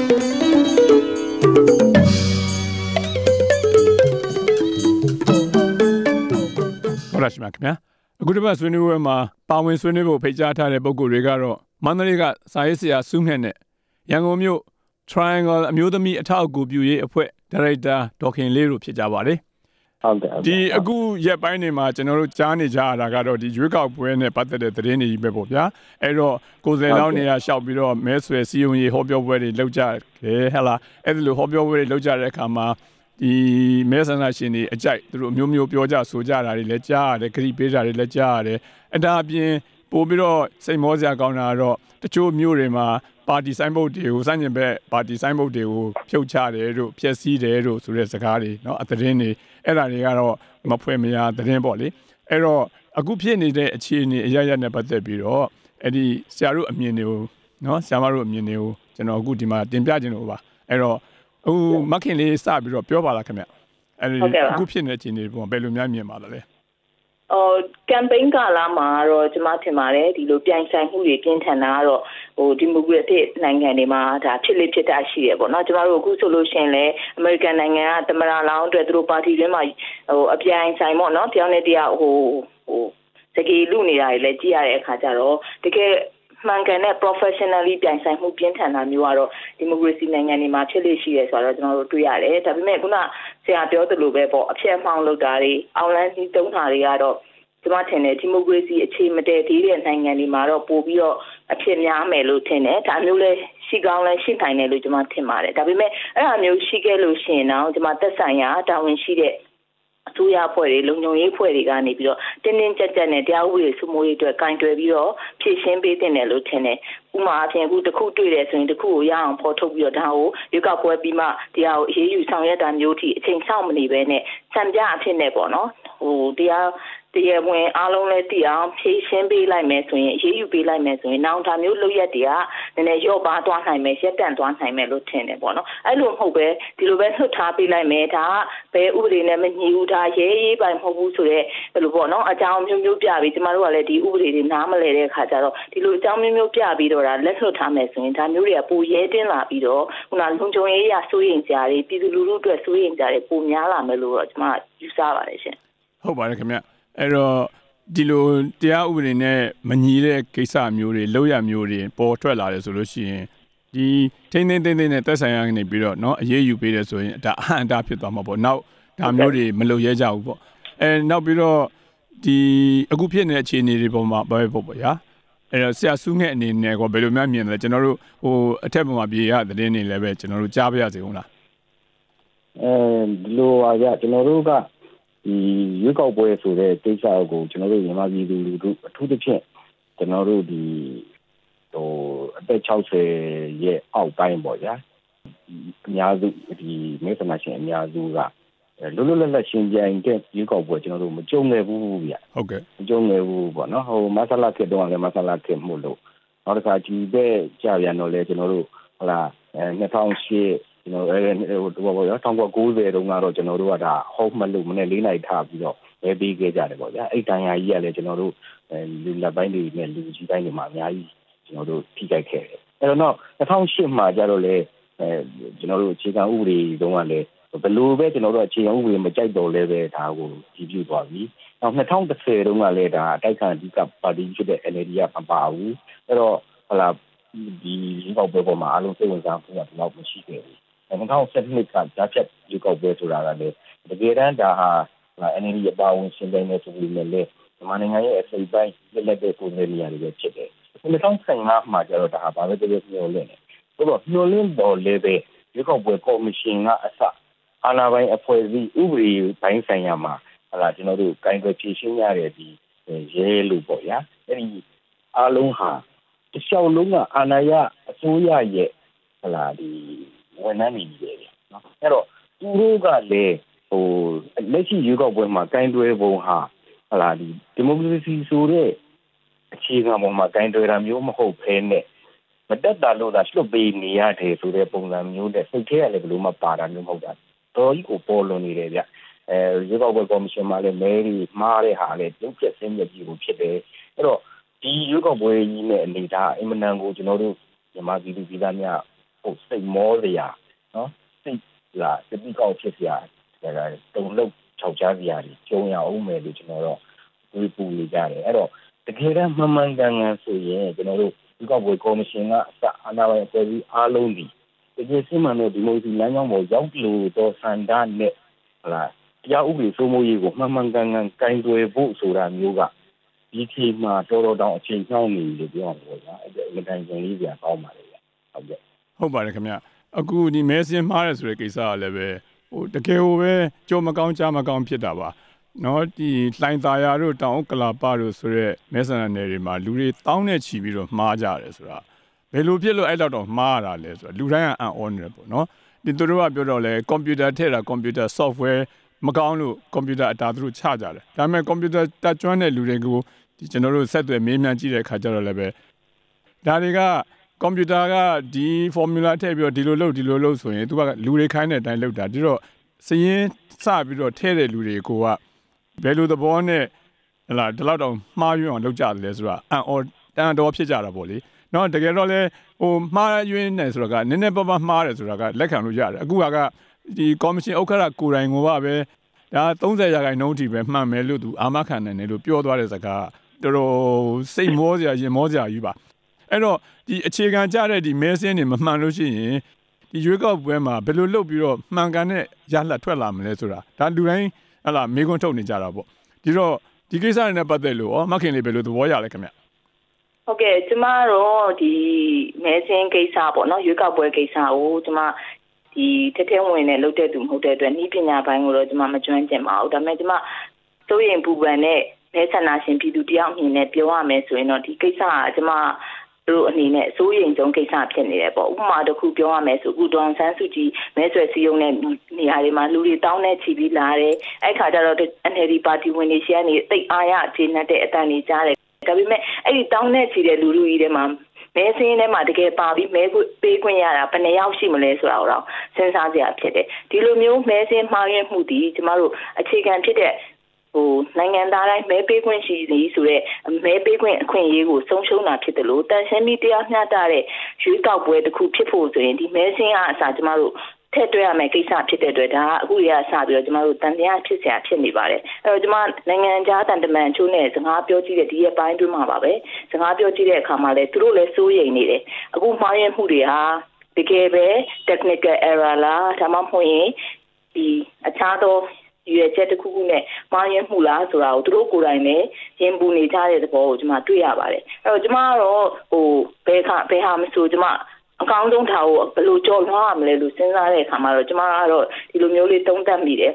ဟုတ်လားရှိမှာခင်ဗျာအခုတစ်ပတ်ဆွေးနွေးပွဲမှာပါဝင်ဆွေးနွေးဖို့ဖိတ်ကြားထားတဲ့ပုဂ္ဂိုလ်တွေကတော့မန္တလေးကစာရေးဆရာစုငှက်နဲ့ရန်ကုန်မြို့ Triangle အမျိုးသမီးအထောက်အကူပြုရေးအဖွဲ့ဒါရိုက်တာဒေါ်ခင်လေးတို့ဖြစ်ကြပါတယ်ဟုတ်တယ်ဒီအခုရက်ပိုင်းတွေမှာကျွန်တော်တို့ကြားနေကြရတာကတော့ဒီရွေးကောက်ပွဲနဲ့ပတ်သက်တဲ့သတင်းတွေပဲပေါ့ဗျာအဲ့တော့ကိုယ်စားလှယ်နေရာလျှောက်ပြီးတော့မဲဆွယ်စည်းရုံးရေးဟောပြောပွဲတွေလုပ်ကြတယ်ဟဲ့လားအဲ့ဒီလိုဟောပြောပွဲတွေလုပ်ကြတဲ့အခါမှာဒီမဲဆန္ဒရှင်တွေအကြိုက်သူတို့မျိုးမျိုးပြောကြဆိုကြတာတွေလည်းကြားရတယ်ခရီးပေးတာတွေလည်းကြားရတယ်အတားအပြင်ပို့ပြီးတော့စိတ်မောစရာကောင်းတာကတော့တချို့မျိုးတွေမှာပါတီဆိုင်ဘုတ်တွေကိုစန့်ကျင်ဘက်ပါတီဆိုင်ဘုတ်တွေကိုဖြုတ်ချတယ်တို့ဖျက်ဆီးတယ်တို့ဆိုတဲ့စကားတွေเนาะအသတင်းတွေအဲ့ဒါတွေကတော့မဖွဲ့မရသတင်းပေါ့လေအဲ့တော့အခုဖြစ်နေတဲ့အခြေအနေအရရနဲ့ပတ်သက်ပြီးတော့အဲ့ဒီဆရာတို့အမြင်တွေကိုเนาะဆရာမတို့အမြင်တွေကိုကျွန်တော်အခုဒီမှာတင်ပြခြင်းလို့ပါအဲ့တော့မခင်လေးစပြီးတော့ပြောပါလားခင်ဗျအဲ့ဒီအခုဖြစ်နေတဲ့အခြေအနေပုံဘယ်လိုများမြင်ပါသလဲကမ်ပိန်းကာလမှာတော့ကျွန်မထင်ပါတယ်ဒီလိုပြိုင်ဆိုင်မှုတွေပြင်းထန်တာကတော့ဒီမိုကရက်တစ်နိုင်ငံတွေမှာဒါဖြစ်လေဖြစ်တာရှိတယ်ပေါ့နော်ကျွန်တော်တို့အခုဆိုလို့ရှိရင်လည်းအမေရိကန်နိုင်ငံကသမ္မတလောင်းအတွက်သူတို့ပါတီတွင်းမှာအပြိုင်ဆိုင်ပေါ့နော်တယောက်နဲ့တယောက်စကေးလူနေတာတွေလည်းကြည့်ရတဲ့အခါကျတော့တကယ်မှန်ကန်တဲ့ professionally ပြိုင်ဆိုင်မှုပြင်းထန်တာမျိုးကတော့ဒီမိုကရေစီနိုင်ငံတွေမှာဖြစ်လေရှိတယ်ဆိုတော့ကျွန်တော်တို့တွေ့ရတယ်ဒါပေမဲ့ခုနဆရာပြောသလိုပဲပေါ့အဖြစ်အမှောင်လုပ်တာတွေအောင်လန်းပြီးတုံးတာတွေကတော့ကျွန်မထင်တယ်ဒီမိုကရေစီအခြေမတည်သေးတဲ့နိုင်ငံတွေမှာတော့ပို့ပြီးတော့အဖြစ်များမယ်လို့ထင်တယ်ဒါမျိုးလဲရှိကောင်းလဲရှိနိုင်တယ်လို့ကျွန်မထင်ပါတယ်ဒါပေမဲ့အဲ့လိုမျိုးရှိခဲ့လို့ရှိရင်တော့ကျွန်မသက်ဆိုင်ရာတာဝန်ရှိတဲ့အစိုးရအဖွဲ့တွေလုံခြုံရေးအဖွဲ့တွေကနေပြီးတော့တင်းတင်းကြပ်ကြပ်နဲ့တရားဥပဒေစိုးမိုးရေးအတွက်ကင်တွယ်ပြီးတော့ဖြည့်ရှင်းပေးတင်တယ်လို့ထင်တယ်။ဥပမာအဖြစ်အခုတစ်ခုတွေ့တယ်ဆိုရင်တစ်ခုကိုရအောင်ဖော်ထုတ်ပြီးတော့ဒါကိုရွေးကောက်ပွဲပြီးမှတရားကိုအေးအေးယူဆောင်ရွက်တာမျိုးထိအချိန်ဆောက်မနေဘဲနဲ့စံပြအဖြစ်နဲ့ပေါ့နော်။တရားဝင်အားလုံးလည်းသိအောင်ဖြည့်ရှင်းပေးလိုက်မယ်ဆိုရင်အေးအေးယူပေးလိုက်မယ်ဆိုရင်နောက်ဒါမျိုးလုပ်ရက်တွေကနည်းနည်းရော့ပါသွားနိုင်မယ်ရက်တန့်သွားနိုင်မယ်လို့ထင်တယ်ပေါ့နော်။အဲ့လိုမဟုတ်ပဲဒီလိုပဲလှုပ်ထားပေးလိုက်မယ်ဒါကဘယ်ဥပဒေနဲ့မညီဘူးဒါရေးပိုင်မဟုတ်ဘူးဆိုတော့ဘယ်လိုပေါ့နော်အကြောင်းမျိုးမျိုးပြပြီးကျမတို့ကလည်းဒီဥပဒေတွေနားမလည်တဲ့အခါကျတော့ဒီလိုအကြောင်းမျိုးမျိုးပြပြီးတော့ဒါလက်လွတ်ထားမယ်ဆိုရင်ဒါမျိုးတွေကပိုရဲတင်းလာပြီးတော့ခုနလုံခြုံရေးရစိုးရိမ်ကြတယ်ပြည်သူလူထုအတွက်စိုးရိမ်ကြတယ်ပိုများလာမယ်လို့တော့ကျမယူဆပါတယ်ရှင်ဟုတ်ပါတယ်ခင်ဗျအဲ့တော့ဒီလိုတရားဥပဒေနဲ့မညီတဲ့ကိစ္စမျိုးတွေလောက်ရမျိုးတွေပေါ်ထွက်လာတယ်ဆိုလို့ရှိရင်ဒီထိန်းသိမ်းနဲ့တက်ဆိုင်ရနေပြီးတော့เนาะအရေးယူပေးတယ်ဆိုရင်ဒါအဟန့်အတားဖြစ်သွားမှာပေါ့နောက်ဒါမျိုးတွေမလုပ်ရဲကြဘူးပေါ့နောက်ပြီးတော့ဒီအခုဖြစ်နေတဲ့အခြေအနေတွေပေါ်မှာပဲပေါ့ဗျာအဲ့တော့ဆရာစုငှက်အနေနဲ့ကိုဘယ်လိုများမြင်လဲကျွန်တော်တို့အထက်ပေါ်မှာပြေရတဲ့တင်းနေလည်းပဲကျွန်တော်တို့ကြားပြရစီဟုတ်လားဒီလိုပါဗျကျွန်တော်တို့ကဒီရွေးကောက်ပွဲဆိုတဲ့ကိစ္စကိုကျွန်တော်တို့မြန်မာပြည်သူလူထုအထူးသဖြင့်ကျွန်တော်တို့ဒီအသက်60ရဲ့အောက်ပိုင်းပေါ့ဗျာအများစုဒီမဲဆန္ဒရှင်အများစုကလွတ်လွတ်လပ်လပ်ရှင်ပြိုင်တဲ့ရွေးကောက်ပွဲကျွန်တော်တို့မကြုံခဲ့ဘူးဗျဟုတ်ကဲ့မကြုံခဲ့ဘူးပေါ့နော်မဆလာခေတ်တော့လည်းမဆလာခေတ်မှုလို့နောက်တစ်ခါဒီပဲကြာပြန်တော့လေကျွန်တော်တို့ဟလာ2008ကျွန်တော်ဘောရော1990တုန်းကတော့ကျွန်တော်တို့ကဒါဟုတ်မှလို့မနေ့4နိုင်ထားပြီးတော့ပဲပေးခဲ့ကြတယ်ပေါ့ဗျာအဲ့တန်ရာကြီးကလည်းကျွန်တော်တို့လူလက်ပိုင်းတွေနဲ့လူကြီးပိုင်းတွေမှာအများကြီးကျွန်တော်တို့ထိခိုက်ခဲ့တယ်အဲ့တော့2008မှာကျတော့လေကျွန်တော်တို့အခြေခံဥပဒေတုန်းကလည်းဘယ်လိုပဲကျွန်တော်တို့အခြေခံဥပဒေမကြိုက်တော့လဲပဲဒါကိုကြည့်ပြသွားပြီနောက်2010တုန်းကလည်းဒါအတိုက်ခံအဓိကပါတီဖြစ်တဲ့ NLD ကမပါဘူးအဲ့တော့ဟလာဒီဘောက်ပွဲပေါ်မှာအလုံးစိတ်ဝင်စားမှုကတော့မရှိခဲ့ဘူး2012ကဓာတ်ချက်ဒီကောက်ပွဲဆိုတာကလည်းတကယ်တမ်းဒါဟာ NLD အပါဝင်ရှင်းတိုင်းနဲ့ဆိုပြီးလည်းမြန်မာနိုင်ငံရဲ့အစိပ်ပိုင်းလက်တဲ့ကိုယ်နေရာတွေပဲဖြစ်တယ်2015မှာကျတော့ဒါဘာပဲတကယ်ပြောလဲဆိုတော့ညှို့လင်းတော်လည်းပဲဒီကောက်ပွဲကော်မရှင်ကအစအာဏာပိုင်အဖွဲ့အစည်းဥပဒေပိုင်းဆိုင်ရာမှာဟလာကျွန်တော်တို့ကိုင်တွယ်ဖြည့်ရှင်းရတဲ့ဒီရဲလို့ပေါ့ဗျာအဲ့ဒီအားလုံးဟာတခြားလုံးကအာဏာရအစိုးရရဲ့ဟလာဒီဝန်ထမ်းတွေကြီးတယ်နော်အဲ့တော့သူတို့ကလည်းလက်ရှိရွေးကောက်ပွဲမှာကင်တွယ်ပုံဟာဟလာဒီမိုကရေစီဆိုတဲ့အခြေခံပေါ်မှာကင်တွယ်တာမျိုးမဟုတ်ဘဲနဲ့မတက်တာလို့သာလွတ်ပေးနေရတယ်ဆိုတဲ့ပုံစံမျိုးနဲ့စိတ်ထဲကလည်းဘလို့မပါတာမျိုးမဟုတ်တာတော်ကြီးကိုပေါ်လွန်နေတယ်ဗျရွေးကောက်ပွဲကော်မရှင်မှာလည်းမဲတွေမှားတဲ့ဟာလည်းပြုတ်ပြက်ဆင်းရဲကြီးကိုဖြစ်တယ်အဲ့တော့ဒီရွေးကောက်ပွဲကြီးနဲ့အနေဒါအင်မတန်ကိုကျွန်တော်တို့မြန်မာပြည်သူပြည်သားများဟုတ်စိတ်မောစရာနော်စိတ်လာတတိကောက်ဖြစ်စရာဒါကတုံလုံးခြောက်ချစရာတွေကျုံရအောင်မယ်လို့ကျွန်တော်တော့တွေးပူနေကြတယ်အဲ့တော့တကယ်တမ်းမှန်မှန်ကန်ကန်ဆိုရင်ကျွန်တော်တို့ဒီကောက်ပွဲကော်မရှင်ကအစအာဏာပိုင်အဖွဲ့အစည်းအားလုံးဒီတကယ်စစ်မှန်တဲ့ဒီမိုကရေစီလမ်းကြောင်းပေါ်ရောက်လို့တော့စန္ဒနဲ့ဟုတ်လားတရားဥပဒေစိုးမိုးရေးကိုမှန်မှန်ကန်ကန်ကင်တွယ်ဖို့ဆိုတာမျိုးကဒီချိန်မှာတော်တော်တောင်အချိန်နှောင်းနေလို့ပြောအောင်ပေါ့ဗျာအဲ့ဒါအင်တိုင်းချင်းလေးပြန်ကောင်းပါလေဟုတ်ကဲ့ဟုတ်ပါတယ်ခင်ဗျအခုဒီမဲစင်းမှားတယ်ဆိုတဲ့ကိစ္စကလည်းပဲဟိုတကယ်ကိုပဲကြုံမကောင်းကြားမကောင်းဖြစ်တာပါနော်ဒီလှိုင်သာယာတို့တောင်ကလာပတို့ဆိုတဲ့မဲဆန္ဒနယ်တွေမှာလူတွေတောင်းနဲ့ချီပြီးတော့မှားကြတယ်ဆိုတာဘယ်လိုဖြစ်လို့အဲ့တော့မှားရတာလဲဆိုတာလူတိုင်းကအံ့ဩနေတယ်ပေါ့နော်ဒီသူတို့ကပြောတော့လဲကွန်ပျူတာထည့်တာကွန်ပျူတာ software မကောင်းလို့ကွန်ပျူတာအတားသူတို့ချကြတယ်ဒါပေမဲ့ကွန်ပျူတာတက်ကျွမ်းတဲ့လူတွေကိုဒီကျွန်တော်တို့ဆက်သွယ်မေးမြန်းကြည့်တဲ့အခါကျတော့လည်းပဲဒါတွေကကွန်ပျူတာကဒီ formula ထည့်ပြီးတော့ဒီလိုလုပ်ဆိုရင်သူကလူတွေခိုင်းတဲ့အတိုင်းလုပ်တာဒီတော့စရင်စပြီးတော့ထည့်တဲ့လူတွေကဘယ်လိုသဘောနဲ့ဟလာဒီလောက်တော့မှားယွင်းအောင်လုပ်ကြတယ်လဲဆိုတာအန်အော်တန်တော်ဖြစ်ကြတာပေါ့လေနော်တကယ်တော့လဲဟိုမှားယွင်းနေဆိုတာကနည်းနည်းပါးပါးမှားတယ်ဆိုတာကလက်ခံလို့ရတယ်အခုကဒီကော်မရှင်ဥက္ကဋ္ဌကိုယ်တိုင်ကပဲဒါ30%ထိပဲမှန်မယ်လို့သူအာမခံနိုင်တယ်လို့ပြောသွားတဲ့စကားတော်တော်စိတ်မောစရာရင်မောစရာကြီးပါအဲ့တော့ဒီအခြေခံကြတဲ့ဒီမဲစင်းတွေမမှန်လို့ရှိရင်ဒီရွေးကောက်ပွဲမှာဘယ်လိုလုပ်ပြီးတော့မှန်ကန်တဲ့ရလဒ်ထွက်လာမလဲဆိုတာဒါလူတိုင်းဟလာမေးခွန်းထုတ်နေကြတာပေါ့ဒီတော့ဒီကိစ္စနဲ့ပတ်သက်လို့မခင်လေးဘယ်လိုသဘောရလဲခင်ဗျဟုတ်ကဲ့ကျမတို့ဒီမဲစင်းကိစ္စပေါ့နော်ရွေးကောက်ပွဲကိစ္စကိုကျမဒီထဲဝင်နဲ့လုပ်တဲ့သူမဟုတ်တဲ့အတွက်ဤပညာပိုင်းကိုတော့ကျမမကျွမ်းကျင်ပါဘူးဒါပေမဲ့ကျမစိုးရင်ပူပန်နဲ့မဲဆန္ဒရှင်ပြည်သူတယောက်အနေနဲ့ပြောရမယ်ဆိုရင်တော့ဒီကိစ္စကကျမတို့အနေနဲ့အစိုးရင်ဆုံးကိစ္စဖြစ်နေတယ်ပေါ့ဥပမာတစ်ခုပြောရမယ်ဆိုအခုဒေါန်ဆန်းစုကြည်မဲဆွယ်စည်းရုံးတဲ့နေရာတွေမှာလူတွေတောင်းနဲ့ချီပြီးလာတယ်အဲ့ခါကျတော့ NLD ပါတီဝင်တွေရှေ့ကနေတိတ်အားရအခြေနဲ့တဲ့အတန်ကြီးကြားတယ်ဒါပေမဲ့အဲ့ဒီတောင်းနဲ့ချီတဲ့လူလူကြီးတွေမှာမဲစင်းထဲမှာတကယ်ပါပြီးမဲပေးခွင့်ရတာဘယ်နှယောက်ရှိမလဲဆိုတာတော့စဉ်းစားကြရဖြစ်တယ်ဒီလိုမျိုးမဲစင်းမှားရမှုတည်ကျမတို့အခြေခံဖြစ်တဲ့နိုင်ငံသားတိုင်းမဲပေးခွင့်ရှိသည်ဆိုတဲ့မဲပေးခွင့်အခွင့်အရေးကိုဆုံးရှုံးတာဖြစ်တယ်လို့တန်ရှင်းပြီးတရားမျှတတဲ့ရွေးကောက်ပွဲတစ်ခုဖြစ်ဖို့ဆိုရင်ဒီမဲစင်းအစားကျမတို့ထည့်တွက်ရမယ့်ကိစ္စဖြစ်တဲ့အတွက်ဒါကအခုရစပြီးတော့ကျမတို့တန်တရားဖြစ်စရာဖြစ်နေပါတယ်အဲ့တော့ကျမနိုင်ငံခြားတန်တမန်ချိုးနဲ့စကားပြောကြည့်တဲ့ဒီရဲ့ပိုင်းတွင်းမှာပါပဲစကားပြောကြည့်တဲ့အခါမှာလည်းသူတို့လည်းစိုးရိမ်နေတယ်အခုမှားရမှုတွေဟာတကယ်ပဲ technical error လားဒါမှမဟုတ်ရင်ဒီအခြားသောရွေးချက်တစ်ခုခုနဲ့မှားယွင်းမှုလားဆိုတာကိုသူတို့ကိုယ်တိုင်လည်းရင်ပူနေကြတဲ့သဘောကိုကျွန်မတွေ့ရပါတယ်အဲ့တော့ကျွန်မကတော့ဘယ်ဟာမဆိုကျွန်မအကောင်းဆုံးထားကိုဘယ်လိုကြော်လွှားရမလဲလို့စဉ်းစားတဲ့အခါမှာတော့ကျွန်မကတော့ဒီလိုမျိုးလေးသုံးသပ်မိတယ်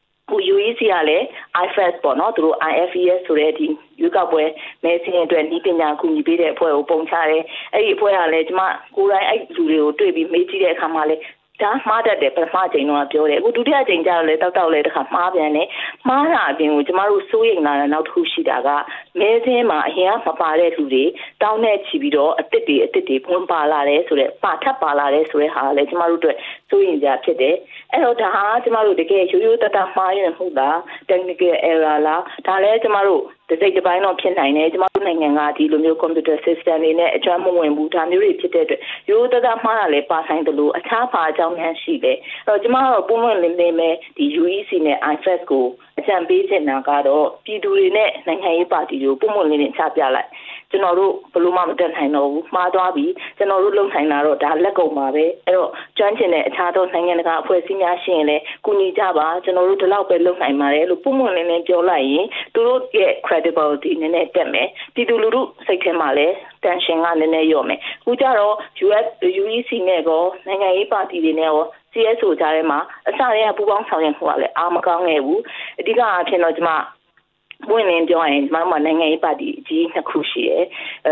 UEC ကလည်း IFES ပေါ့နော်သူတို့ IFES ဆိုတဲ့ဒီရွေးကောက်ပွဲမဲစင်းအတွက်ဤပညာကူညီပေးတဲ့အဖွဲ့ကိုပုံချတယ်အဲ့ဒီအဖွဲ့ကလည်းကျွန်မကိုယ်တိုင်အဲ့လူတွေကိုတွေ့ပြီးမေးကြည့်တဲ့အခါမှာလည်းဒါမှားတတ်တယ်ပထမချိန်တော့ပြောတယ်အခုဒုတိယချိန်ကျတော့လေတောက်လေတခါမှားပြန်တယ်မှားတာအပြင်ကိုကျမတို့စိုးရိမ်လာတဲ့နောက်တစ်ခုရှိတာကမဲစင်းမှာအရင်ကမပါတဲ့လူတွေတောင်းနဲ့ချီပြီးတော့အစ်စ်တွေဝင်ပါလာတယ်ဆိုတော့ထပ်ပါလာတယ်ဆိုတဲ့ဟာလည်းကျမတို့အတွက်စိုးရိမ်ကြဖြစ်တယ်အဲ့တော့ဒါဟာကျမတို့တကယ်ရိုးရိုးတတမှားရမှုလား technical error လားဒါလည်းကျမတို့တစ်စိတ်တစ်ပိုင်းတော့ဖြစ်နိုင်တယ်ကျမတို့နိုင်ငံကဒီလိုမျိုး computer system တွေနဲ့အကျွမ်းမဝင်ဘူးဒါမျိုးတွေဖြစ်တဲ့အတွက်ရိုးတတမှားတာလည်းပါဆိုင်တယ်လို့အခြားပါအကြောင်းများရှိတယ်အဲ့တော့ကျမတို့ပုံမှန်လင်းလင်းပဲဒီ UEC နဲ့ IFES ကိုအကြံပေးချင်တာကတော့ပြည်သူတွေနဲ့နိုင်ငံရေးပါတီတွေကိုပုံမှန်လင်းလင်းချပြလိုက်ကျွန်တော်တို့ဘလို့မှမတက်နိုင်တော့ဘူးမှားသွားပြီကျွန်တော်တို့လုံနိုင်တာတော့ဒါလက်ကုန်ပါပဲအဲ့တော့ကျွမ်းကျင်တဲ့အခြားသောနိုင်ငံတကာအဖွဲ့အစည်းများရှိရင်လည်းကူညီကြပါကျွန်တော်တို့ဒီလောက်ပဲလုံနိုင်ပါတယ်လို့ပုံမှန်လင်းလင်းပြောလိုက်ရင်သူတို့ရဲ့ credibility နည်းနည်းတက်မယ်ပြည်သူလူထုစိတ်ထဲမှာလည်း tension ကနည်းနည်းလျော့မယ်အခုကျတော့ UEC နဲ့ကောနိုင်ငံရေးပါတီတွေနဲ့ကောCSO ကြားထဲမှာအစတည်းကပူပေါင်းဆောင်ရွက်မှုကလည်းအားမကောင်းခဲ့ဘူးအဓိကအဖြစ်တော့ကျွန်မဝင်နေပြောရင်ကျွန်မနိုင်ငံရေးပါတီအကြီးနှစ်ခုရှိတယ်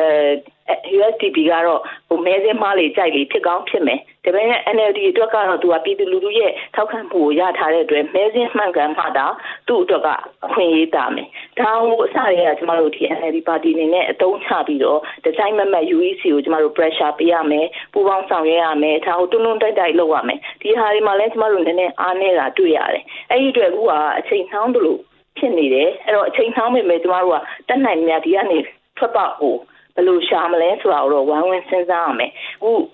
USDP ကတော့မဲစင်းမားလေကြိုက်လေဖြစ်ကောင်းဖြစ်မယ်ဒါပေမဲ့ NLD အတွက်ကတော့သူကပြည်သူလူထုရဲ့ထောက်ခံမှုကိုရထားတဲ့အတွက်မဲစင်းမှန်ကန်မှတာသူ့အတွက်ကအခွင့်အရေးတာမယ်ဒါကိုအစတည်းကကျွန်တော်တို့ဒီ NLD ပါတီအနေနဲ့အသုံးချပြီးတော့ဒီဇိုင်းမမတ် UEC ကိုကျွန်တော်တို့ pressure ပေးရမယ်ပူပေါင်းဆောင်ရွက်ရမယ်ဒါကိုတွန်းတွန်းတိုက်လုပ်ရမယ်ဒီဟာတွေမှာလည်းကျွန်တော်တို့နည်းနည်းအားနည်းတာတွေ့ရတယ်အဲ့ဒီအတွက်အခုကအချိန်နှောင်းလို့ဖြစ်နေတယ်အဲ့တော့အချိန်နှောင်းမိမယ်ကျမတို့ကတက်နိုင်မြတ်ဒီကနေထွက်ပေါက်ကိုဘယ်လိုရှာမလဲဆိုတာကိုတော့ဝိုင်းဝန်းစဉ်းစားရမယ်အခု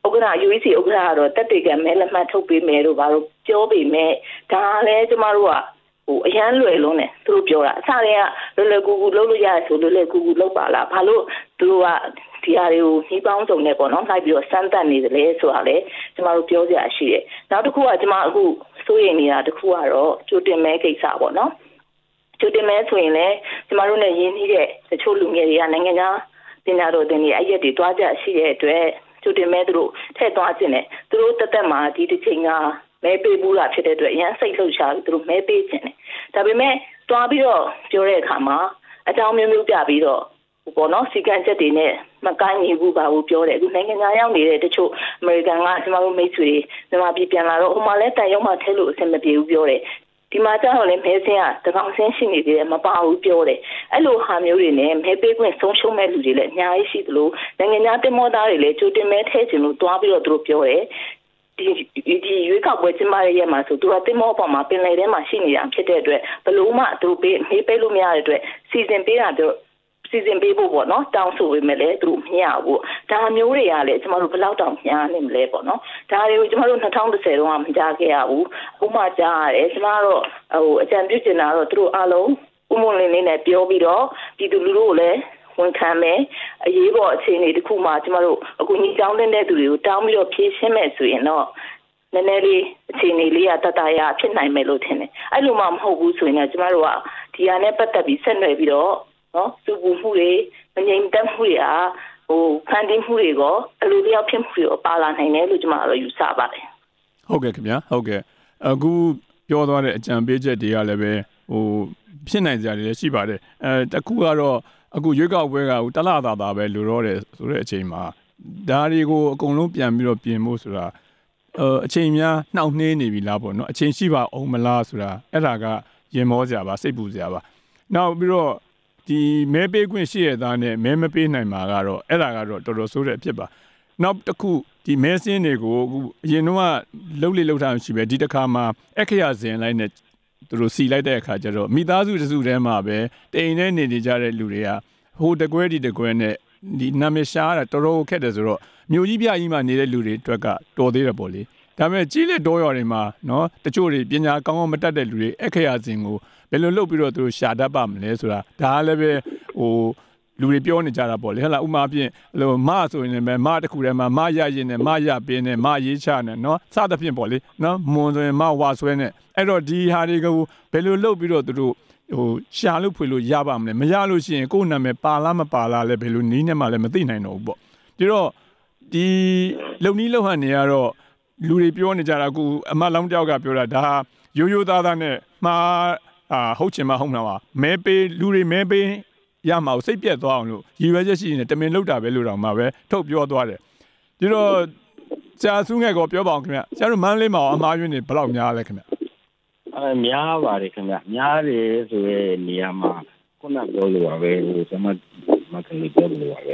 ဥက္ကဋ္ဌ UEC ဥက္ကဋ္ဌကတော့တက်တေကမဲလက်မှတ်ထုတ်ပေးမယ်လို့ဘာလို့ပြောပေမဲ့ဒါလည်းကျမတို့ကအရန်လွယ်လုံးနဲ့သူတို့ပြောတာအစားတွေကလွယ်လွယ်ကူကူလုပ်လို့ရတယ်ဆိုလွယ်လွယ်ကူကူလုပ်ပါလားဘာလို့သူတို့ကဒီဟာတွေကိုနှီးပေါင်းစုံနဲ့ပေါ့နော်လိုက်ပြီးတော့စမ်းသပ်နေတယ်လေဆိုတာလေကျမတို့ပြောစရာရှိတယ်နောက်တစ်ခုကကျမအခုစိုးရိမ်နေတာတစ်ခုကတော့ကြိုတင်မဲကိစ္စပေါ့နော်ကြိုတင်မဲဆိုရင်လည်းကျမတို့နဲ့ရင်းနှီးတဲ့တချို့လူငယ်တွေကနိုင်ငံခြားပညာတော်သင်တွေအရက်တွေတွားကြရှိတဲ့အတွက်ကြိုတင်မဲသူတို့ထည့်သွားခြင်းနဲ့သူတို့တက်တက်မှာဒီတစ်ချိန်ကမဲပေးဘူးတာဖြစ်တဲ့အတွက်အရင်စိတ်လှုပ်ရှားပြီးသူတို့မဲပေးခြင်းနဲ့ဒါပေမဲ့တွားပြီးတော့ပြောတဲ့အခါမှာအကြောင်းမျိုးမျိုးပြပြီးတော့ပေါ့နော်စီကံချက်တွေနဲ့မကိုင်းညီဘူးပါဘူးပြောတယ်အခုနိုင်ငံခြားရောက်နေတဲ့တချို့အမေရိကန်ကကျမတို့မိတ်ဆွေမြန်မာပြည်ပြန်လာတော့ဟိုမှာလဲတန်ရုံမှာထဲလို့အဆင်မပြေဘူးပြောတယ်ဒီမှာကျတော့လည်းမဲစင်းကတကောင်ဆင်းရှိနေသေးတယ်မပါဘူးပြောတယ်အဲ့လိုဟာမျိုးတွေနဲ့မဲပေးခွင့်ဆုံးရှုံးမဲ့လူတွေလည်းအများကြီးရှိသလိုနိုင်ငံခြားတင်မောသားတွေလည်းကြိုတင်မဲထည့်ခြင်းလို့တွားပြီးတော့သူတို့ပြောတယ်ဒီရွေးကောက်ပွဲကျင်းပရရဲ့မှာဆိုသူကတင်မောပေါ်မှာပင်လယ်ထဲမှာရှိနေတာဖြစ်တဲ့အတွက်ဘလို့မှသူတို့မေးပေးလို့မရတဲ့အတွက်စီစဉ်ပေးတာတော့စီစဉ်ပေးဖို့ပေါ့နော်တောင်းဆိုပေမဲ့လည်းသူတို့မရဘူးဒါမျိုးတွေကလည်းကျမတို့ဘယ်လောက်တောင်ညားနေမလဲပေါ့နော်ဒါတွေကိုကျမတို့2010တုန်းကမကြားခဲ့ရဘူးဥပမာကြားရတယ်ကျမတို့အကြံပြုချင်တာတော့သူတို့အားလုံးဥမုံလင်းလေးနဲ့ပြောပြီးတော့ပြည်သူလူထုကိုလည်းဝန်ခံမယ်အရေးပေါ်အခြေအနေတစ်ခုမှကျမတို့အခုညီတောင်းတဲ့သူတွေကိုတောင်းပြီးတော့ဖြည့်ရှင်းမယ်ဆိုရင်တော့နည်းနည်းလေးအခြေအနေလေးတတရဖြစ်နိုင်မယ်လို့ထင်တယ်အဲ့လိုမှမဟုတ်ဘူးဆိုရင်ကျမတို့ကဒီဟာနဲ့ပတ်သက်ပြီးဆက်နွယ်ပြီးတော့နော်သူ့ဘူးမှုတွေမငြိမ်သက်မှုတွေဖန်တီးမှုတွေအလိုလျောက်ဖြစ်မှုတွေပါလာနိုင်တယ်လို့ကျမတို့ယူဆပါတယ်ဟုတ်ကဲ့ခင်ဗျာဟုတ်ကဲ့အခုပြောသွားတဲ့အကြံပေးချက်တွေကလည်းပဲဖြစ်နိုင်ကြတယ်ရှိပါတယ်တခုကတော့အခုရွေးကောက်ပွဲကတလသာပဲလိုတော့တယ်ဆိုတဲ့အချိန်မှာဒါတွေကိုအကုန်လုံးပြန်ပြီးတော့ပြင်ဖို့ဆိုတာအချိန်များနှောင့်နှေးနေပြီလားပေါ့နော်အချိန်ရှိပါအောင်မလားဆိုတာအဲ့ဒါကရင်မောစရာပါစိတ်ပူစရာပါနောက်ပြီးတော့ဒီမဲပေးခွင့်ရှိရသားနဲ့မဲမပေးနိုင်မှာကတော့အဲ့ဒါကတော့တော်တော်ဆိုးတဲ့အဖြစ်ပါနောက်တစ်ခုဒီမဲစင်းတွေကိုအရင်တော့လှုပ်လေလှုပ်ထားမှရှိပဲဒီတစ်ခါမှာအခရာစင်လိုက်နဲ့သူတို့စီလိုက်တဲ့အခါကျတော့မိသားစုတစုတည်းမှာပဲတိမ်နဲ့နေကြတဲ့လူတွေကဟိုတကွဲဒီတကွဲနဲ့ဒီနာမည်ရှားတာတော်တော်ခက်တယ်ဆိုတော့မြို့ကြီးပြကြီးမှာနေတဲ့လူတွေအတွက်ကတော်သေးတယ်ပေါ့လေဒါပေမဲ့ကြီးလက်တော်ရွာတွေမှာနော်တချို့တွေပညာကောင်းကောင်းမတတ်တဲ့လူတွေအခရာစင်ကိုဘယ်လိုလုပ်ပြီးတော့သူတို့ရှာတတ်ပါမလဲဆိုတာဒါလည်းပဲလူတွေပြောနေကြတာပေါ့လေဟဲ့လားဥမာဖြင့်မဆိုရင်လည်းမတစ်ခုတည်းမှာမရရင်နဲ့မရပင်းနဲ့မရေးချနဲ့နော်စသဖြင့်ပေါ့လေနော်မွန်ဆိုရင်မဝါဆွဲနဲ့အဲ့တော့ဒီဟာတွေကိုဘယ်လိုလုပ်ပြီးတော့သူတို့ရှာလို့ဖွေလို့ရပါမလဲမရလို့ရှိရင်ကိုယ့်နာမည်ပါလားမပါလားလဲဘယ်လိုနီးနဲ့မှလည်းမသိနိုင်တော့ဘူးပေါ့ဒီတော့ဒီလုံနီးလုံဟန်နေရတော့လူတွေပြောနေကြတာအခုအမလောင်းတယောက်ကပြောတာဒါရိုးရိုးသားသားနဲ့မှားဟုတ်ချင်မှဟုတ်မှာပါမဲပေးလူတွေမဲပေးရမှာကိုစိတ်ပြက်သွားအောင်လို့ရည်ရွယ်ချက်ရှိနေတမင်လောက်တာပဲလို့တော့မှပဲထုတ်ပြောသွားတယ်ဒီတော့ဆရာစုငယ်ကိုပြောပါအောင်ခင်ဗျဆရာတို့မန်းလေးမှာအမှားယွင်းနေဘယ်လောက်များလဲခင်ဗျများပါတယ်ခင်ဗျများတယ်ဆိုရဲနေရာမှာခုနပြောလို့ပါပဲကျွန်မကလေးပြောလို့ပါပဲ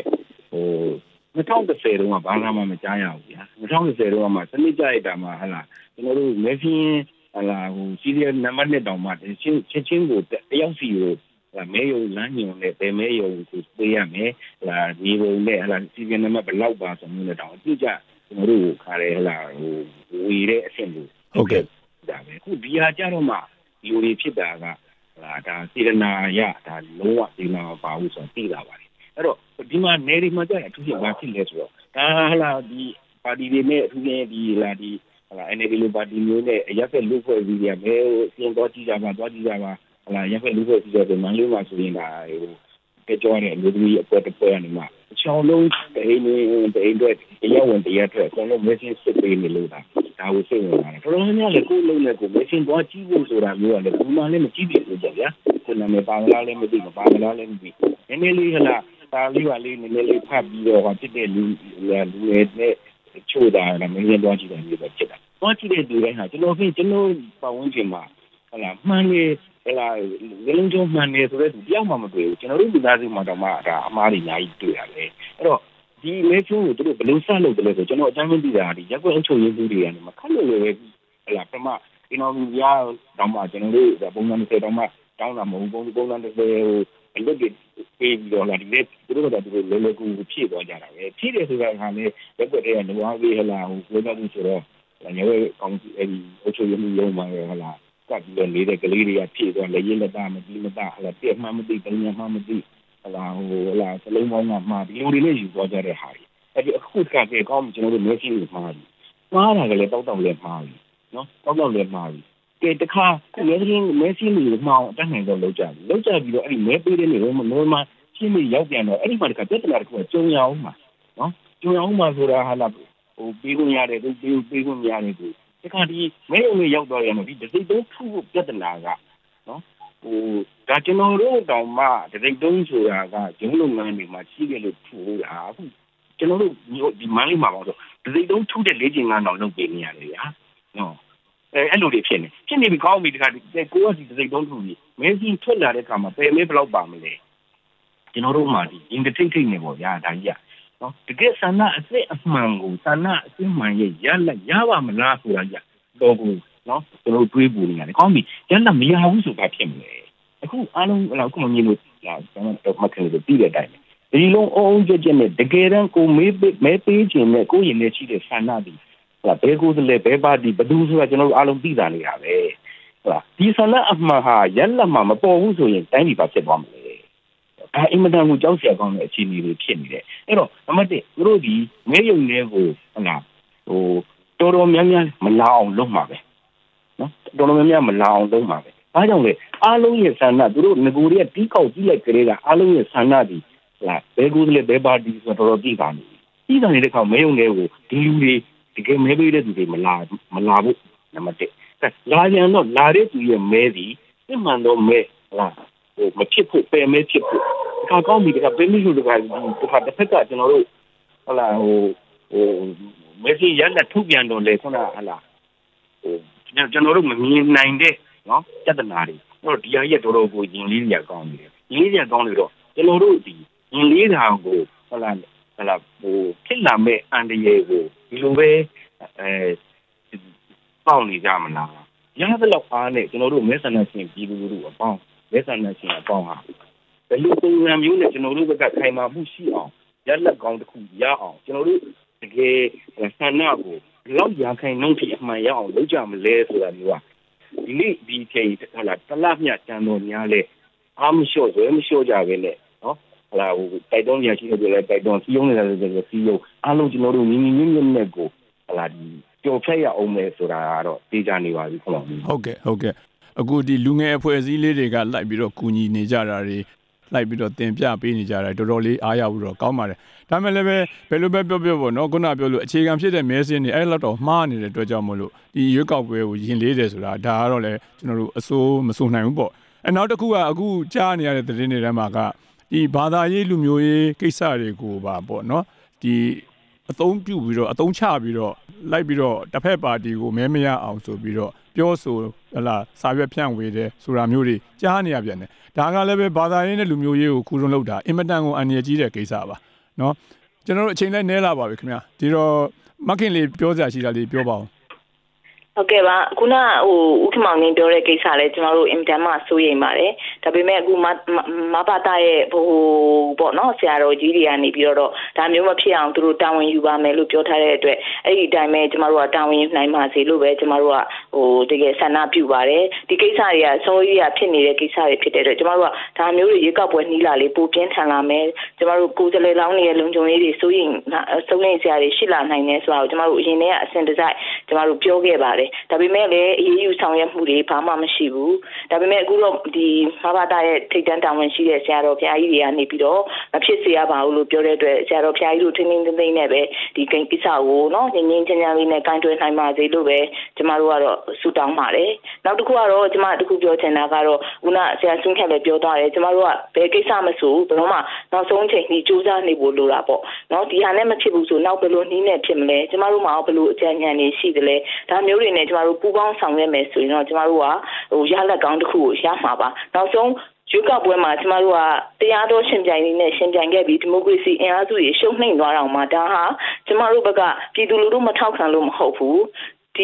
2010တုန်းကဘာမှမကြားရဘူးဗျာ2010တုန်းကမှစနစ်ကြိုက်တာမှဟလာကျွန်တော်တို့မဲဖင်းစီးရီယယ်နံပါတ်1တောင်မှချင်းကိုတယောက်စီကိုမဲယုံလမ်းညုံနဲ့ဗမဲယုံကိုပေးရမယ်ဒီဘုံနဲ့စီးရီယယ်နံပါတ်ဘယ်လောက်ပါဆိုမျိုးနဲ့တောင်အကြည့်ကြကျွန်တော်တို့ခါရဲဝေတဲ့အဆင့်ကိုဟုတ်ကဲ့ဒါပဲခုဒီဟာကြတော့မှလူတွေဖြစ်တာကဒါစေတနာရဒါလုံးဝစေတနာမပါဘူးဆိုတော့သိလာပါတယ်အဲ့တော့ဒီမှာနေဒီမှာကြအထူးဖြင့်ဘာဖြစ်လဲဆိုတော့ဒါဒီပါတီတွေနဲ့အထူးဖြင့်ဒီNLD လိုပါတီမျိုးနဲ့ရက်ဖက်လူဖွဲ့ပြီးရမယ်စင်တော်ကြည့်ကြပါရက်ဖက်လူဖွဲ့ပြီးတော့မန်လေးမှာဆိုရင်ဒါကြောတဲ့အမျိုးသမီးအဖွဲ့တစ်ဖွဲ့ကနေမှအချောင်းလုံးတိန်အတွက်တရားဝင်တရားထွက်အကုန်လုံး message စစ်ပေးနေလို့ဒါကိုစိတ်ဝင်ပါတယ်တော်တော်များများလည်းကိုယ်လုံးနဲ့ကို message သွားကြည့်ဖို့ဆိုတာမျိုးကလည်းဒီမှာလည်းမကြည့်ပြဘူးကြဗျာကိုနာမည်ပါမလားလည်းမသိမပါမလားလည်းမသိနည်းနည်းလေးဒါလေးပါလေးနည်းနည်းလေးဖတ်ပြီးတော့ဖြစ်တဲ့လူတွေနဲ့ချို့တာလည်းမင်းသွားကြည့်တယ်မျိုးပဲဖြစ်တာသွားကြည့်တဲ့လူတိုင်းဟာကျွန်တော်ပတ်ဝန်းကျင်မှာမှန်လေလုံးကျုံမှန်နေဆိုတဲ့တယောက်မှမတွေ့ဘူးကျွန်တော်တို့လူသားစုမှာတော့မှဒါအမားတွေအများကြီးတွေ့ရတယ်အဲ့တော့ဒီမဲချုံးကိုတို့ဘယ်လိုဆက်လုပ်တယ်လဲဆိုကျွန်တော်အကြမ်းမသိတာဒီရက်ွက်အချုပ်ရင်းမှုတွေကနေမခက်လို့လည်းပထမကျွန်တော်ပြတော့မှကျွန်တော်တို့ပုံစံ30တောင်မှတောင်းတာမဟုတ်ဘူးပုံစံ30 look at baby or like this, you know that we will go cheap or that. Cheap is like how they look at it and one way allow, we're not sure. And you come also you my got the leader, the lady at cheap on the yellow dam, the dam, like the mamma, the mamma, allow the long one of my relation was very high. And you can't get come to the machine with Marty. Why I let out of Marty? No, don't let Marty. Get the car, everything machine is now done the low job. Low job, you already made it in the room, normal, Jimmy Yogan, or anybody can get like what Joey Alma. No, Joey Alma would have or Bigun Yard, Bigun Yard. They can't be many young boy and they don't get the Naga. No, oh, that you know, road Ma, they don't do that. You know, my secret to you know, the money model. They don't do the legend and no baby. No. I know they can be called me because they go they don't do it. Maybe 12 they come up, maybe family. You know, Romani, in the thinking level, yeah. No, to get Sana, say a mango, Sana, Simon, Yalla, Yava, Malaka, Dogo, no, so pre bullying and call me, Yalla, me, I also got him. I don't come in with the bigger diamond. You know, all the Janet, the Garan, go maybe in go in the cheated Sanadi. They go to the baby, but those who are general Alum Bizani. These are not of Maha, Yalla Mamma, Paul, who in tiny Bassabom. I am Madame who just on a chimney. You know, Amade, Rudy, Mayo Nevo, oh, Toro Mania, Malau, Lomabe. No, Toro Mania, Malau, Lomabe. I don't know. Alu is Sana, Neguria, Pico, Dilek, Alu is Sanadi. They go to the baby, or Divani. These are the Mayo Nevo, Dilly. The maybe it is Malabu, Namate. Larry and not Larry to your Mary, the man don't make Machipu, pay me chip. Can't call me to have been to have the pet in a row. Allah, Messi Yanda took me and on Lesona, Allah. General, 9 days, no? Jatanari. No, dear, yet to go in Lilia Gong. Lilia Gong, the Lorudi, in Lilia go, Allah, Kilame and the Yego. You way, Pauli Jamana. You have a lot on it, you know, Messanacin, people upon Messanacin upon her. The local unit, you know, look at Kaima Bushi on. Yalla gone to Kuya, you know, the gay Sanago. Love Yakan Noti of my yawn, the jam lay so that you are. Delete BK, like Talavia Chano Niale. I'm sure Javele. I don't yet I don't see only as a CEO. I don't know meaning nego. Your player only so that Tijani. Okay. A good lunga for a zilly got like bit of Kuni Nijari, like bit of Tempia Pinijara, to Rolly Ayawro, Comare. Tamelebe, Pelubebo, no Gunabio, Chigam Shit and Messin, a lot of money to Jamulu. The Yuka will in leaders, Darole, so Masuna. And now the Kua, a good Chani at the Rinamaga. The Badaye Lumio, Kisari go babo, no? The Athon Biro, Athon Chabiro, like Biro, the Peppa, the Memia also Biro, Pioso, la Sabia Pian with the Suramuri, Jani Abian. Daga leve Badaye Lumio, Kurunoda, Imadango and Yajida Kisaba, no? General China Nela Babicmia, Diro Makinli Pioza, Pioba. Okay, kuna ukimang dore ke sale tomorrow in Dama Suye Mare, Tabime Mapata Bono, Siaro, Gidia, Nibiro, Tamuma Pian through Town Yuba Melu Piotare, a dime tomorrow down in Naimasi, Lube, tomorrow, or the Sana Pubare, the Kesaria, so you are pinny, Kesari Peter, tomorrow, Tamu, you got when Nila, Pupian Talame, tomorrow Kutale Lonely, Lunjoni, Suing, Sewing Shila, Nines, while tomorrow in there, send the tomorrow Pioge about it. Tabimele, you sound Yamuri, Pama Shibu, Tabime Guru, the Havada take down when she is Saro Piai and Nipido, a Pisia Baulu, Pure, Saro Piai, turning the neve, the Kankisa, no, the Ninjan in a country time as they do, tomorrow Sudan Mare. Now to Kuaro, Tomatu Tenagaro, Una, Sasun Cabot, tomorrow, Pekisamasu, Roma, now so take the Juza Nibu Rapo. Now the Anemachibu, now below Nina Chimle, tomorrow Maupelu, Tanyani, Sidle, Tamuri. Tomorrow, Pubon, some women, you know, tomorrow, Yala Gand Ku, Yamaba. Now, so, Juka Buema, tomorrow, the other Shinjan Nation Jangabi, democracy, and Azu, showing around Madaha, tomorrow, Baga, Piduluma Talkanum Hopu, the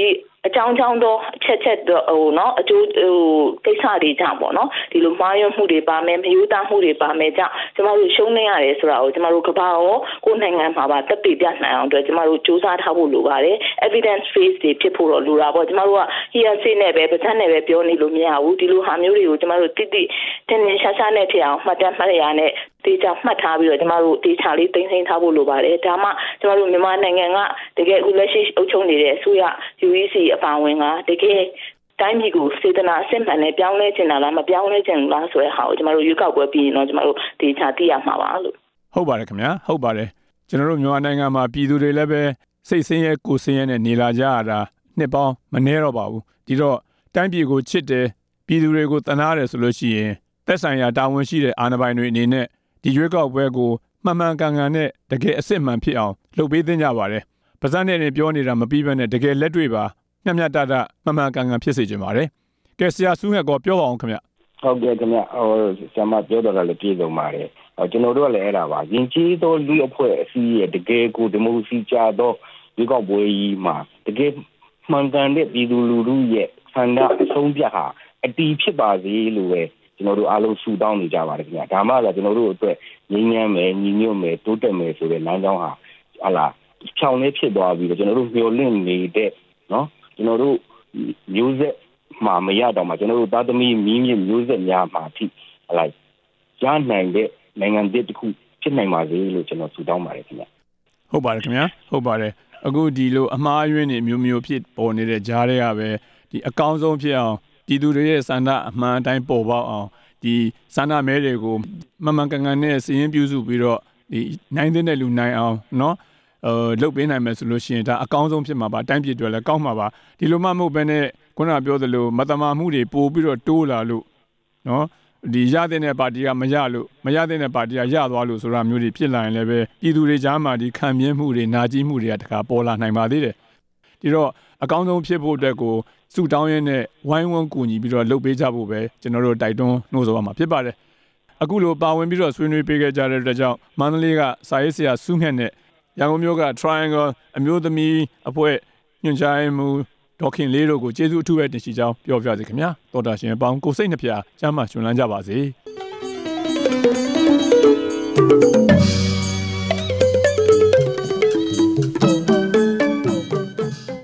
အကြောင်းတော့ချက်နော်အကျိုးကိစ္စတွေကြောင့်ပေါ့နော်ဒီလိုမှားယွင်းမှုတွေပါမယ်မယူသားမှုတွေပါမယ်ကြောင့်ကျမတို့ရှုံးနေရတယ်ဆိုတာကိုကျမတို့ကမ္ဘာရောကိုယ်နိုင်ငံမှာပါတက်တည်ပြနိုင်အောင်အတွက်ကျမတို့စူးစမ်းထားဖို့လိုပါတယ် evidence based တွေဖြစ်ဖို့တော့လိုတာပေါ့ကျမတို့က hearsay နဲ့ပဲပတ်သက်နဲ့ပဲပြောနေလို့မရဘူးဒီလိုဟာမျိုးတွေကိုကျမတို့တိတင်းရှားရှားနဲ့ဖြစ်အောင်မှတ်တမ်းမှတ်ရနဲ့တေချာမှတ်ထားပြီးတော့ကျမတို့တေချာလေးသိသိထားဖို့လိုပါတယ်ဒါမှကျမတို့မြန်မာနိုင်ငံကတကယ်အခုလက်ရှိအုပ်ချုပ်နေတဲ့အစိုးရ UEC အပါဝင်ကတကယ်တိုင်းပြည်ကိုစေတနာအစစ်မှန်နဲ့ပြောင်းလဲချင်တာလားမပြောင်းလဲချင်ဘူးလားဆိုတဲ့ဟာကိုကျမတို့ရွေးကောက်ပွဲပြီးရင်တော့ကျမတို့တေချာသိရမှာပါလို့ဟုတ်ပါတယ်ခင်ဗျာဟုတ်ပါတယ်ကျွန်တော်တို့မြန်မာနိုင်ငံမှာပြည်သူတွေလည်းပဲစိတ်ဆင်းရဲကိုယ်ဆင်းရဲနဲ့နေလာကြရတာနှစ်ပေါင်းမနှဲတော့ပါဘူးဒီတော့တိုင်းပြည်ကိုချစ်တယ်ပြည်သူတွေကိုတနာတယ်ဆိုလို့ရှိရင်သက်ဆိုင်ရာတာဝန်ရှိတဲ့အာဏာပိုင်တွေအနေနဲ့ဒီရွေးကောက်ပွဲကိုမှန်မှန်ကန်ကန်နဲ့တကယ်အစစ်မှန်ဖြစ်အောင်လုပ်ပေးသင့်ကြပါတယ်။ပါးစပ်နဲ့ပြောနေတာမပြီးဘဲနဲ့တကယ်လက်တွေ့ပါမျှမျှတတမှန်မှန်ကန်ကန်ဖြစ်စေချင်ပါတယ်။ကဲဆရာဆူးငှက်ကောပြောပါအောင်ခင်ဗျ။ဟုတ်ကဲ့ခင်ဗျ။ဆရာမပြောတော့လည်းပြေဆုံးပါတယ်။ကျွန်တော်တို့ကလည်းအဲ့ဒါပါ။ယဉ်ကျေးသောလူအဖွဲ့အစည်းရဲ့တကယ်ကိုဒီမိုကရေစီကြသောရွေးကောက်ပွဲကြီးမှာတကယ်မှန်ကန်တဲ့ပြည်သူလူထုရဲ့ဆန္ဒအဆုံးဖြတ်ဟာအတီးဖြစ်ပါစေလို့ပဲကျွန်တော်တို့အားလုံးဆုတောင်းနေကြပါတယ်ခင်ဗျာဒါမှလည်းကျွန်တော်တို့အတွက်ငြိမ်းချမ်းမယ်ညီညွတ်မယ်တိုးတက်မယ်ဆိုတဲ့လမ်းကြောင်းဟာဟာလာချောင်းလေးဖြစ်သွားပြီးတော့ကျွန်တော်တို့မျှော်လင့်နေတဲ့နော်ကျွန်တော်တို့မျိုးဆက်မှာမရတော့မှကျွန်တော်တို့သားသမီးမီးမြင့်မျိုးဆက်များမှာထိဟာလာရနိုင်တဲ့နိုင်ငံတစ်ခုဖြစ်နိုင်ပါစေလို့ကျွန်တော်ဆုတောင်းပါတယ်ခင်ဗျာဟုတ်ပါတယ်ခင်ဗျာဟုတ်ပါတယ်အခုဒီလိုအမှားအယွင်းတွေမျိုးဖြစ်ပေါ်နေတဲ့ကြားတွေကပဲဒီအကောင်းဆုံးဖြစ်အောင်ပြည်သူတွေရဲ့ဆန္ဒအမှန်တိုင်းပေါ်ပေါက်အောင်ဒီဆန္ဒမဲတွေကိုမှန်မှန်ကန်ကန်နဲ့စီရင်ပြုစုပြီးတော့ဒီနိုင်တဲ့လူနိုင်အောင်နော်လုပ်ပေးနိုင်မယ်ဆိုလို့ရှိရင်ဒါအကောင်းဆုံးဖြစ်မှာပါတိုင်းပြည်တွေလည်းကောင်းမှာပါဒီလိုမှမဟုတ်ဘဲနဲ့ခုနပြောသလိုမတမာမှုတွေပို့ပြီးတော့တိုးလာလို့နော်ဒီရတဲ့ပါတီကမရလို့မရတဲ့ပါတီကရသွားလို့ဆိုတာမျိုးတွေဖြစ်လာရင်လည်းပဲပြည်သူတွေကြားမှာဒီခံမြင်မှုတွေနာကျင်မှုတွေကတခါပေါ်လာနိုင်ပါသေးတယ်ဒီတော့အကောင်းဆုံးဖြစ်ဖို့အတွက်ကိုစုတောင်းရင်းနဲ့ဝိုင်းဝန်းကူညီပြီးတော့လုပ်ပေးကြဖို့ပဲကျွန်တော်တို့တိုက်တွန်းနှိုးဆော်ရမှာဖြစ်ပါတယ်အခုလိုပါဝင်ပြီးတော့ဆွေးနွေးပေးခဲ့ကြတဲ့အတွက်ကြောင့်မန္တလေးကစာရေးဆရာစုငှက်နဲ့ရန်ကုန်မြို့က Triangle အမျိုးသမီးအဖွဲ့ညွှန်ကြားရေးမှူးဒေါခင်လေးတို့ကိုကျေးဇူးအထူးပဲတင်ရှိကြောင်းပြောပြပါရစေခင်ဗျာတော်တာရှင်အပေါင်းကိုစိတ်နှပြချမ်းသာရှင်လန်းကြပါစေ